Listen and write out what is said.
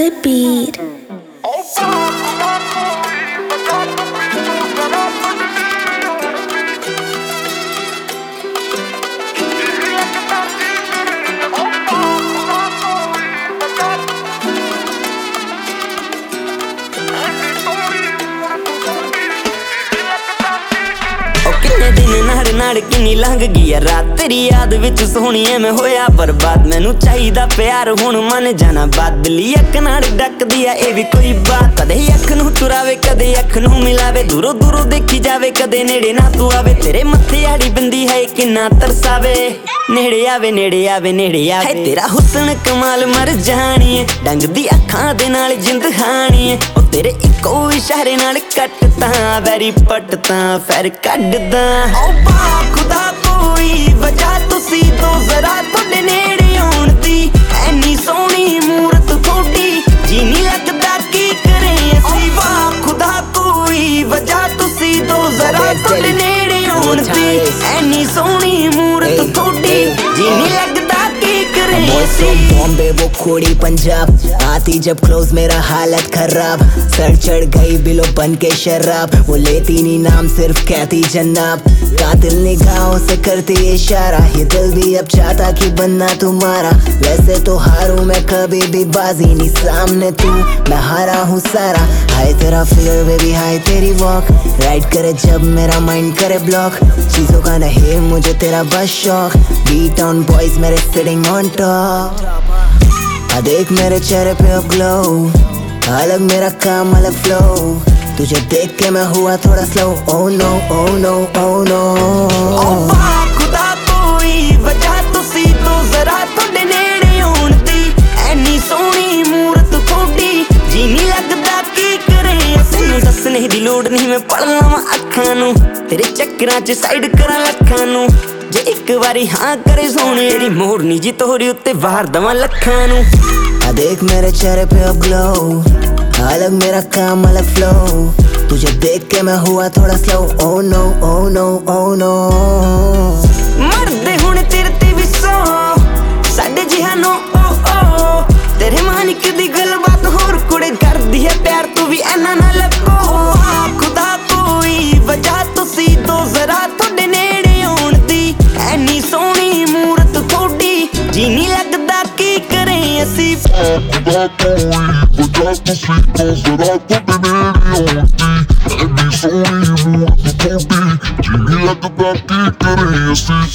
the beat. किन्ने दिन नाड़ नाड़ किन्नी लंघ गई है रात तेरी याद विच सोहणीए मैं होया बर्बाद मैनू चाहिदा प्यार हुण मन जाना बादली अख नाड़ डकदी है ये भी कोई बात कदे अख नू चुरावे कदे अख नू मिलावे दूरों दूरों देखी जावे कदे नेड़े ना तू आवे तेरे मत्थे आड़ी बिंदी है किन्ना तरसावे नेड़े आवे नेड़े आवे नेड़े आवे तेरा हुस्न कमाल मर जानी है डंगदी अखां दे नाल जिंद हानी है ओ तेरे इक्को इशारे नाल कटदा वैरी पटदा फिर कड्डदा ओ बा खुदा कोई वजह तुसी तो जरा तुहाडे नेड़े आउण दी ऐनी सोहणी मूरत थोड़ी जी नहीं लगदा की करे असीं बा खुदा कोई वजह तुसी तो जरा तुहाडे नेड़े आउण दी ऐनी सोहणी मूरत थोड़ी जी नहीं लगदा की करे असीं बॉम्बे वो खोड़ी पंजाब आती जब क्लोज मेरा हालत खराब सर चढ़ गई बिलो बन के शराब वो लेती नहीं नाम सिर्फ कहती जन्नब कातिल निगाहों से करती इशारा ये दिल भी अब चाहता कि बनना तुम्हारा वैसे तो हारूं मैं कभी भी बाजी नहीं सामने तू मैं हारा हूँ सारा हाय तेरा फिगर बेबी हाय तेरी वॉक राइड करे जब मेरा माइंड करे ब्लॉक चीजों का नहीं मुझे तेरा बस शौक बीट ऑन बॉयज मेरे सिटिंग ऑन टॉप देख मेरे चेहरे पे अब ग्लो अलग मेरा काम अलग फ्लो तुझे देख के मैं हुआ थोड़ा slow oh no oh no oh no खुदा कोई वजह तुसी तो जरा तुहाडे नेड़े आउण दी ऐनी सोहणी मूरत थोड़ी जी नहीं लगदा की करे तैनूं दसने दी लोड़ नहीं मैं पढ़ लवां अखां नूं तेरे चक्करां च साइड करां लखां नूं जे एक बारी हाँ करे सोहणे दी मोरनी जी तोहरी उत्ते वार दवां लखां नूं देख मेरे चेहरे पे अब ग्लो अलग मेरा काम अलग फ्लो तुझे देख के मैं हुआ थोड़ा slow oh no oh no oh no मरदे हुण तेरे ते भी सौ साडे जिहा नो ओ ओ तेरे मानिक दी गलबात होर कुड़े करदी है प्यार तू भी ऐना ना लगो खुदा कोई वजह तुसी तो जरा तुहाडे नेड़े आउण दी ऐनी सोहणी मूरत थोड़ी जी नहीं लगदा की करे असीं खुदा कोई वजह तुसी तो जरा तुहाडे नेड़े आउण दी ऐनी सोहणी मूरत थोड़ी जी नहीं लगदा की करे असीं